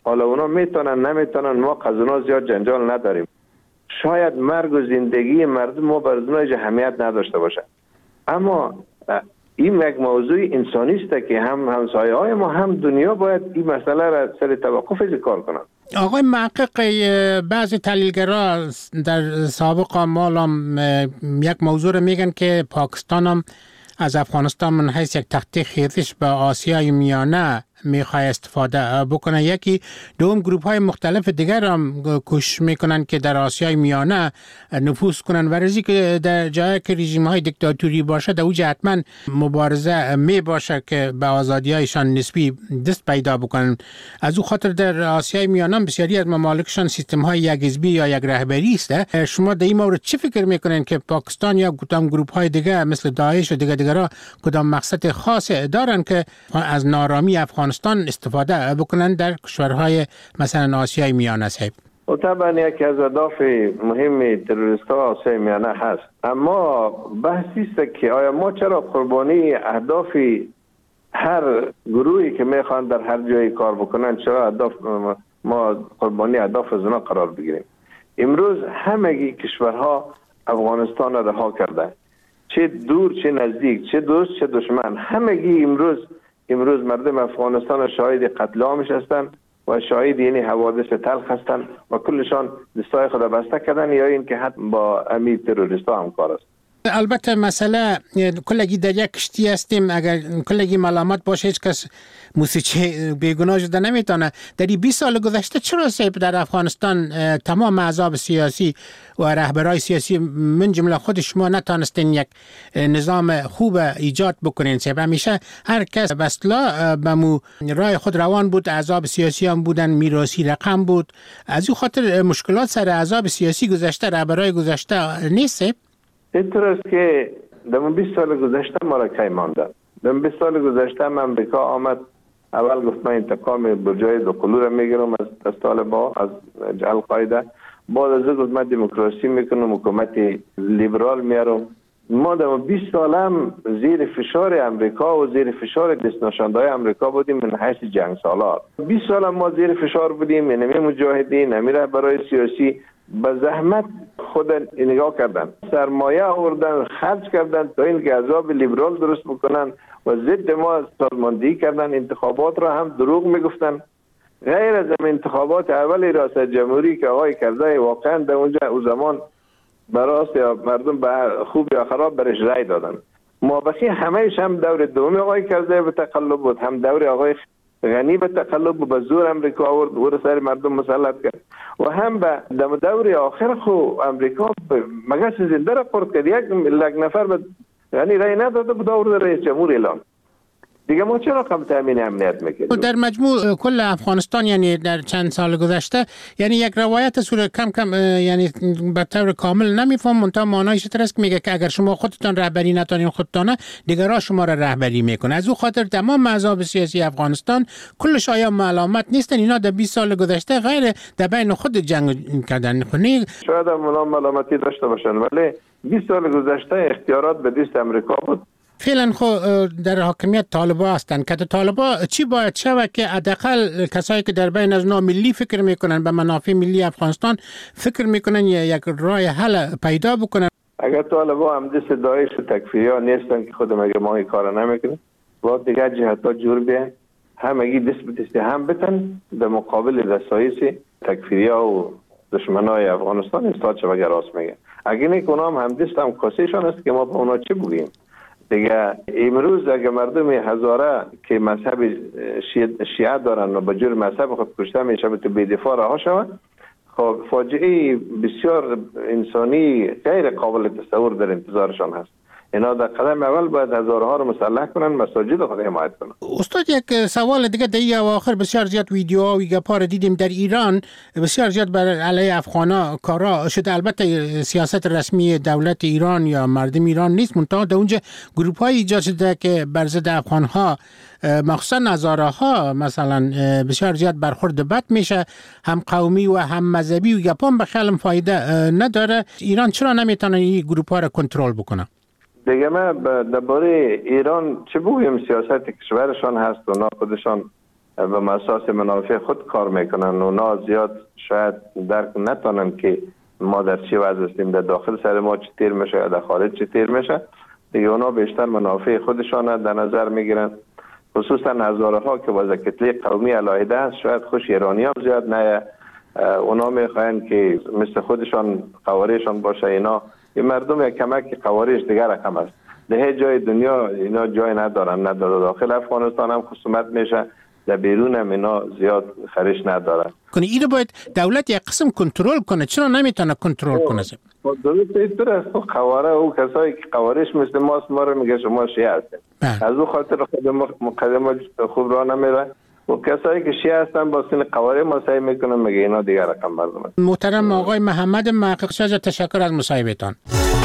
حالا اونا میتونن نمیتونن، ما از اونا زیاد جنجال نداریم. شاید مرگ و زندگی مردم ما بر اونا اهمیت نداشته باشه، اما این یک موضوع انسانی است که هم همسایه های ما هم دنیا باید این مسئله را سر توقف کار کنند. آقای محقق، بعضی تحلیلگرا در سابق مالم یک موضوع میگن که پاکستان هم از افغانستان من حیث یک تخته خیزش به آسیای میانه میخواه استفاده بکنه. یکی دوم گروپ های مختلف دیگر هم کوشش میکنن که در آسیای میانه نفوذ کنن و رزی که در جایی که رژیم های دیکتاتوری باشه در اوج حتما مبارزه می باشه که به آزادی هایشان نسبی دست پیدا بکنن. از او خاطر در آسیای میانه بسیاری از ممالکشان سیستم های یک حزبی یا یک رهبری است. شما در این مورد چه فکر میکنن که پاکستان یا کدام گروپ های دیگه مثل داعش و دیگرها کدام مقصد خاص دارن که از نارامی افغانستان استفاده بکنن در کشورهای مثلا آسیای میانه صاحب؟ و طبعا یکی از اهداف مهم تروریست ها آسیای میانه هست، اما بحثی است که آیا ما چرا قربانی اهداف هر گروهی که میخوان در هر جایی کار بکنن چرا اهداف ما قربانی اهداف از اونا قرار بگیریم؟ امروز همگی کشورها افغانستان را رها کرده، چه دور چه نزدیک، چه دوست چه دشمن، همگی امروز مردم افغانستان شاهد قتل عامش هستند و شاهد یعنی حوادث تلخ هستند و کلشان دستای خود بسته کردن یا این که حتی با امی تروریست ها همکار است. البته مسئله کلگی در یک کشتی هستیم، اگر کلگی ملامت باشه هیچ کس موسیقی بیگناه شده نمیتونه. در این 20 سال گذشته چرا صاحب در افغانستان تمام احزاب سیاسی و رهبرای سیاسی من جمله خود شما نتانستین یک نظام خوب ایجاد بکنین؟ صاحب همیشه هر کس بسلا به راه خود روان بود، احزاب سیاسی هم بودن، میراثی رقم بود. از این خاطر مشکلات سر احزاب سیاسی گذشته، رهبرای گذشته نیست. اینطور است که در 20 سال گذشته ما را کی مانده. در 20 سال گذشته امریکا آمد، اول گفت من انتقام برجای دوقلو را میگیرم از طالبان، از القاعده. بعد از او گفت من دموکراسی میکنم، حکومت لیبرال میارم. ما در 20 سال هم زیر فشار امریکا و زیر فشار دست نشاندهای امریکا بودیم من حیث جنگ سالار. 20 سال هم ما زیر فشار بودیم، یعنی مجاهدین، امیر برای سیاسی به زحمت خود نگاه کردن، سرمایه آوردن، خرج کردن تا اینکه احزاب لیبرال درست بکنن و ضد ما سازماندهی کردن. انتخابات را هم دروغ میگفتن. غیر از انتخابات اول ریاست جمهوری که آقای کرزی واقعا در اونجا او زمان براست یا مردم به خوب یا خراب برش رای دادن. مابقی همهش هم دور دوم آقای کرزی به تقلب بود، هم دور آقای غنی به تقلب و به زور امریکا آورد و سر مردم مسلط کرد و هم به دور آخر خو امریکا مگس زنده را پرد کرد. یک نفر به غنی رای نداده بود آورد رئیس جمهور اعلام. دیگه ما چرا کم تامین امنیت میکنیم؟ در مجموع کل افغانستان یعنی در چند سال گذشته یعنی یک روایت صورت کم یعنی به طور کامل نمیفهم، منتها معنایش است که میگه که اگر شما خودتان رهبری نتونین خودتانه دیگرها شما را رهبری میکنه. از او خاطر تمام احزاب سیاسی افغانستان کلش آیا علامت نیستن اینا در 20 سال گذشته غیر در بین خود جنگ کردن؟ شاید هم علامتی داشته باشن ولی 20 سال گذشته اختیارات به دست امریکا بود. فعلا خو در حاکمیت طالبان هستند که طالبان چی باید شود که حداقل کسایی که در بین از ملی فکر میکنن به منافع ملی افغانستان فکر میکنن یک راه حل پیدا بکنن؟ اگر طالبان هم دست داعش تکفیریا نیستن که خود مگه ما این کار نمیکنیم و دیگه جهت‌ها جور بیان همگی دست به دست هم بتن در مقابل رسایس تکفیریا و دشمنای افغانستان استاد چه وگر راست میگه. اگه نه کنام هم دست هم کاسهشان است که ما به اونا چه بگیم؟ دیگه امروز اگه مردم هزاره که مذهب شیعه دارن و به جور مذهب خود کشته میشه به بی‌دفاع رها شود، خب فاجعه بسیار انسانی غیر قابل تصور در انتظارشان هست. اینا در قدم اول باید هزارها رو مسلح کنن، مساجد خود حمایت کنن. استاد یک سوال دیگه در اواخر بسیار زیاد ویدیوها و گپا رو دیدیم در ایران بسیار زیاد بر علیه افغانا کارا شده. البته سیاست رسمی دولت ایران یا مردم ایران نیست، منتها در اونجا گروپ‌های ایجاد شده که بر ضد افغان‌ها مخصوصا هزاره ها مثلا بسیار زیاد برخورد بد میشه، هم قومی و هم مذهبی و گپا به خیلی فایده نداره. ایران چرا نمیتونه این گروپ‌ها رو کنترل بکنه؟ دیگه من درباره ایران چه بگویم؟ سیاست کشورشان هست و خودشان به اساس منافع خود کار میکنن. اونا زیاد شاید درک نتونن که ما در چی وضع هستیم، در داخل سر ما چی تیر میشه یا در خارج چی تیر میشه. دیگه اونا بیشتر منافع خودشان در نظر میگیرن، خصوصا هزاره ها که باز کتله قومی علاهده است. شاید خوش ایرانی هم زیاد نه، اونا میخواین که مثل خودشان قواریشان باشه. اینا این مردم یک کمک قواریش دیگر رقم است. ده جای دنیا اینا جای ندارن، نه در داخل افغانستان هم خصومت میشه، در بیرون هم اینا زیاد خریش ندارن. اینو باید دولت یک قسم کنترل کنه، چرا نمیتونه کنترل کنه؟ دولت اینطور است، قواره او کسایی که قواریش مثل ماست ما رو میگه شما شیعه هستین، از او خاطر مقدمه خوب را نمیره. و کسایی که شیعه هستن با سین قواره ما سعی میکنن میگه اینا دیگر رقم مردم است. محترم آقای محمد محقق‌شاه، تشکر از مصاحبهتان.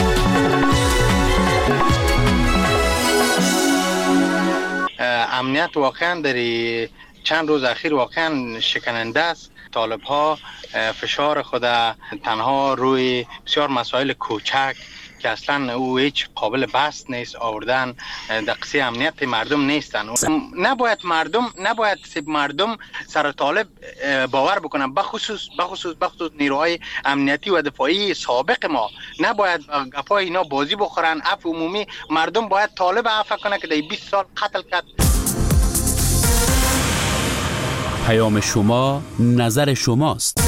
امنیت واقعا در چند روز اخیر واقعا شکننده است. طالب ها فشار خود تنها روی بسیار مسائل کوچک که اصلا او هیچ قابل بحث نیست آوردن در قصه امنیت مردم نیستن. نباید مردم سر طالب باور بکنن، بخصوص نیروهای امنیتی و دفاعی سابق ما. نباید گپای اینا بازی بخورن. عفو عمومی مردم باید طالب عفو کنه که در 20 سال قتل کرد. پیام شما نظر شماست.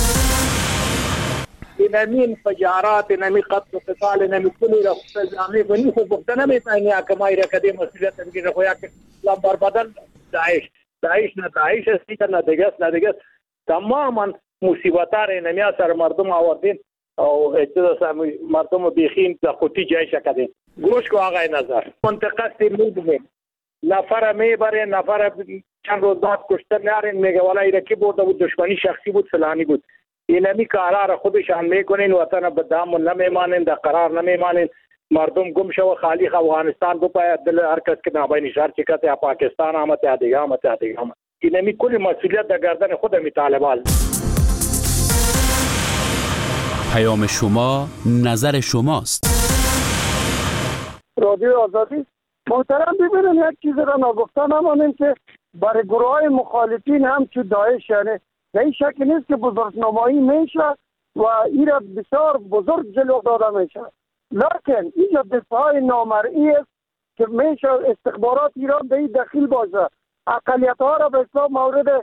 اینمی انفجارات، اینمی قتل و قتال، اینمی کلی را خصوصی و نیخو بخته نمیتونی اکمایی را کده مسئولیت بگیره خویا که لبر بدن داعش هستی که ندگست تماما مصیبتار اینمی سر مردم آوردین او اجازه مردم بیخین در خودی جای شکدین. گوش کو آقای نظر، منطقه سی میدونیم نفر میبره، نفر چند روز بعد کشته نارین میگه والا ایرکی برده بود، دشمنی شخصی بود، فلانی بود. اینمی کارا را خودشان میکنین، وطن به دام نمیمانین، در قرار نمیمانین. مردم گم شو خالی افغانستان بپاید دل هر کس که نابای نشار چکت یا پاکستان آمد یا دیگه آمد. اینمی کلی مسئولیت در گردن خود می طالبان. پیام شما نظر شماست. رادیو آزادی محترم، ببینیم یک چیز را نگفته نمانیم که برای گروه های مخالفین هم چون داعش، یعنی این شک نیست که بزرگنمایی میشه و این را بسیار بزرگ جلو داده میشه، لیکن اینجا دفاع نامرئی است که میشه استخبارات ایران به این دخیل باشه، اقلیت ها را به اسلام مورد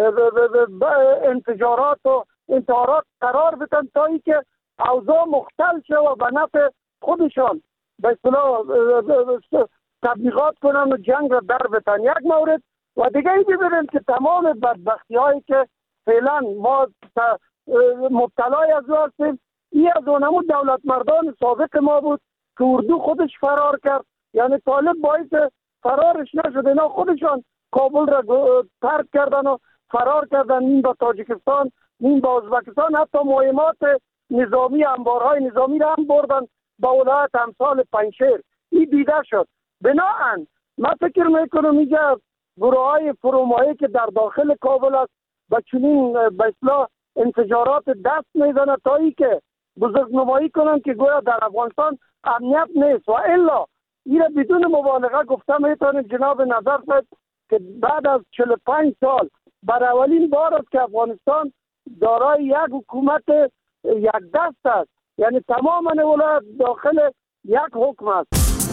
انفجارات و انتحارات قرار بدن تا ای که اوضاع مختل شه و به نفع خودشان به اصطلاح تبلیغات کنن و جنگ را در بتن. یک مورد و دیگه ای ببینیم که تمام بدبختی هایی که فعلا ما مبتلای از او هستیم، این از اونمون دولت مردان سابق ما بود که اردو خودش فرار کرد، یعنی طالب باعث فرارش نشد، اینا خودشان کابل را ترک کردن و فرار کردن، نیم به تاجیکستان نیم به ازبکستان، حتی مهمات نظامی انبارهای نظامی را هم بردن به ولایت امثال پنجشیر. این دیده شد. بناهن من فکر میکنم اینجا گروه های فرومایی که در داخل کابل است و چنین به اصطلاح انفجارات دست میزنه تا ای که بزرگنمایی کنن که گویا در افغانستان امنیت نیست و الا این بدون مبالغه گفته میتونیم جناب نظر صاحب که بعد از 45 سال بر اولین بار است که افغانستان دارای یک حکومت یک دست است، یعنی تمام ولایت داخل یک حکم است.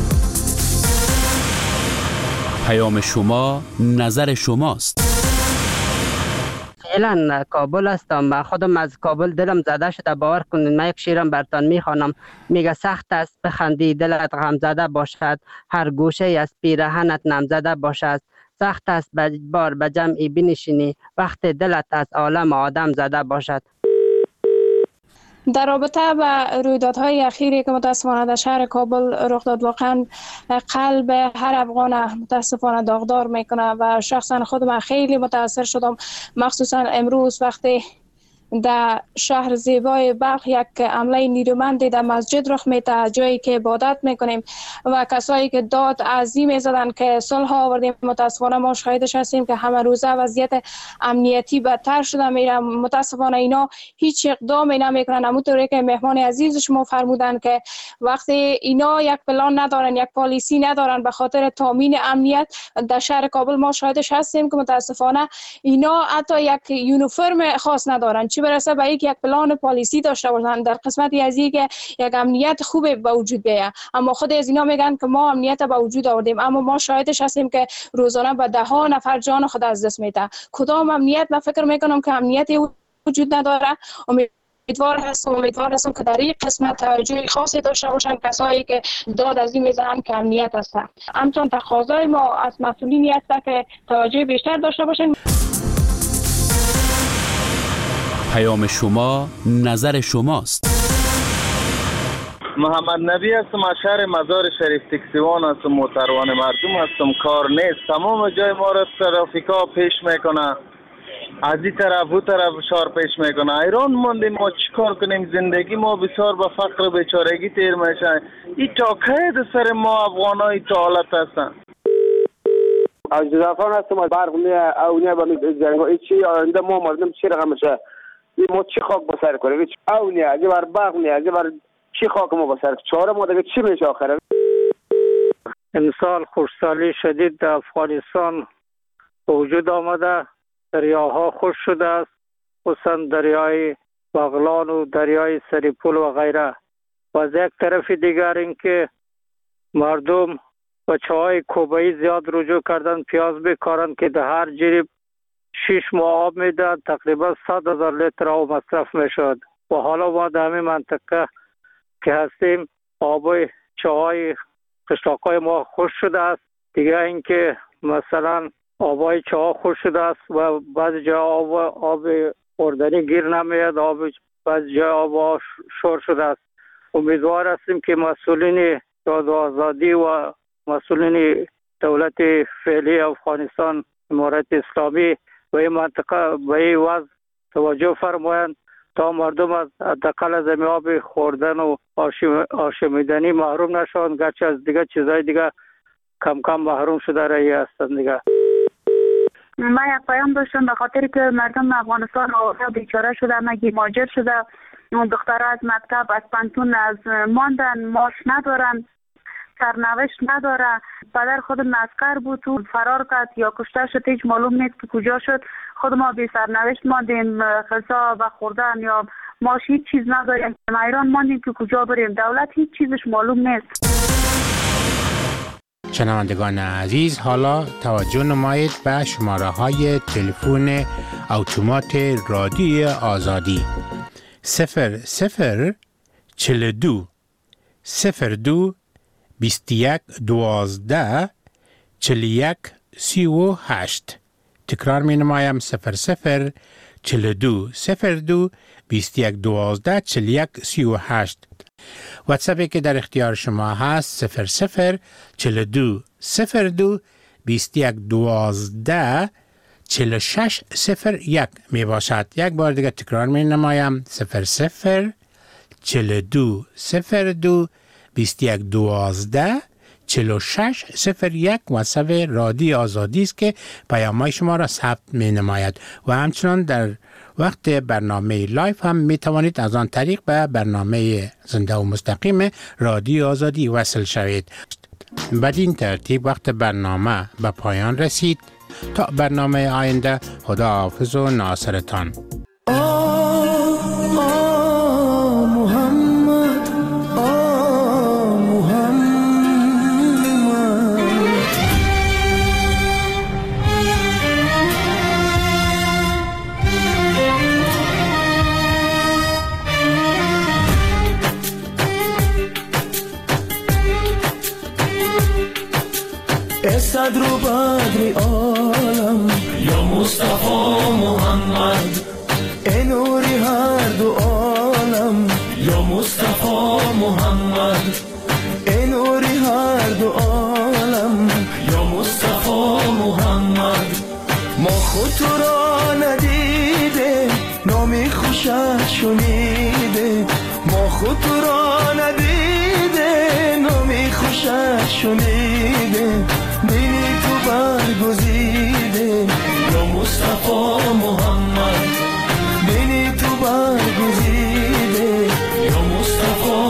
پیام شما نظر شماست. فعلا کابل هستم، من خودم از کابل دلم زده شده. باور کنید من یک شیرم برتان میخوانم، میگه سخت است بخندی دلت غم زده باشد، هر گوشه از پیرهنت نم زده باشد، سخت است بار به جمعی بنشینی وقت دلت از عالم آدم زده باشد. در رابطه با رویدادهای اخیری که متاسفانه در شهر کابل رخ داد، واقعا قلب هر افغان متاسفانه داغدار میکنه و شخصا خودم خیلی متاثر شدم، مخصوصا امروز وقتی در شهر زیبای بلخ یک حمله نیرومندی در مسجد رخ میده، جایی که عبادت میکنیم و کسایی که داد عظیم زدن که صلح آوردیم. متاسفانه ما شاهدش هستیم که همه روزه وضعیت امنیتی بدتر شده میره. متاسفانه اینا هیچ اقدامی نمیکنن، همونطوری که مهمان عزیز شما فرمودن که وقتی اینا یک پلان ندارن، یک پالیسی ندارن به خاطر تامین امنیت در شهر کابل، ما شاهدش هستیم که متاسفانه اینا حتی یک یونیفرم خاص ندارن، چه برسه به یک پلان پالیسی داشته باشن در قسمتی از اینکه یک امنیت خوب به وجود بیاید. اما خود از اینا میگن که ما امنیت به وجود آوردیم، اما ما شاهدش هستیم که روزانه به ده ها نفر جان خود از دست میده. کدام امنیت؟ من فکر میکنم که امنیتی وجود نداره. امیدوار هستم که در این قسمت توجه خاصی داشته باشن کسایی که داد از این میزنن که امنیت هستن. همچنان تقاضای ما از مسئولینی هست که توجه بیشتر داشته باشن. پیام شما نظر شماست. محمد نبی هستم، از شهر مزار شریف تکسیوان هستم، محترم مردم هستم. کار نیست، تمام جای ما را ترافیکا پیش میکنه، از این طرف او طرف شار پیش میکنه. ایران موندیم، ما چیکار کنیم؟ زندگی ما بسیار به فقر و بیچارگی تیر میشه. این تا کی سر ما افغانای تا حالت هستن؟ از جزافان هستم، از برق اونیه با جنگ چی آینده ما مردم چی رقم میشه؟ ما چی خاک بسر کنیم؟ اونیه اگه بر برق نیه، اگه بر چی خاک ما بسر چهار ما دیگه چی میشه آخره؟ امسال خشکسالی شدید در افغانستان وجود آمده، دریاها خشک شده است، خصوصا دریای بغلان و دریای سریپول و غیره. و از یک طرف دیگر اینکه مردم بچه‌های کوبایی زیاد رجوع کردن پیاز بکارن که در هر جریب 6 ماه آب میدن، تقریبا 100,000 لیتر آب مصرف میشد. و حالا ما در همین منطقه که هستیم آب چاهای قشلاقای ما خشک شده است. دیگه اینکه مثلا آبای چاه خشک شده است و بعضی جا آب خوردنی گیر نمیاد، بعضی جا آب شور شده است. امیدوار هستیم که مسئولین داد و آزادی و مسئولین دولت فعلی افغانستان، امارت اسلامی و این منطقه به این وضع توجه فرمایند تا مردم از حداقل از آب خوردن و آشامیدنی محروم نشوند، گرچه از دیگه چیزای دیگه کم کم محروم شده رایی هستند دیگه. من یک پیام داشتم به خاطر که مردم افغانستان بیچاره شده، مگی مهاجر شده، دخترها از مکتب از پانتون از ماندن، معاش ندارن، سرنوشت نداره. پدر خود عسکر بود تو فرار کرد یا کشته شد، هیچ معلوم نیست که کجا شد. خود ما بی سرنوشت ماندیم، غذا و خوردن یا معاش هیچ چیز نداریم. ایران ماندیم که کجا بریم، دولت هیچ چیزش معلوم نیست. شنوندگان عزیز، حالا توجه نمایید به شماره های تلفن اتومات رادیو آزادی 00 42 02 21 12 41 38. تکرار می نمایم 00 42 02 21 12 41 38. واتساپی که در اختیار شما هست 00 42 02 21 12 46 01 می باشد. یک بار دیگه تکرار می نمایم 00 42 02 21 12 46 01. واتساپ رادیو آزادی است که پیام‌های شما را ثبت می نماید و همچنان در وقت برنامه لایف هم می توانید از آن طریق به برنامه زنده و مستقیم رادیو آزادی وصل شوید. بدین ترتیب وقت برنامه به پایان رسید. تا برنامه آینده، خدا حافظ و ناصرتان. صدر و بدر عالم یا مصطفی محمد، ای نوری هر دو عالم یا مصطفی محمد، ای نوری هر دو عالم یا مصطفی محمد. ما خود تو را ندیده، نامی نامی خوشت شنیده ما خود را ندیده نامی خوشت شنیده بینی تو برگزیده یا مصطفی محمد بینی تو برگزیده یا مصطفی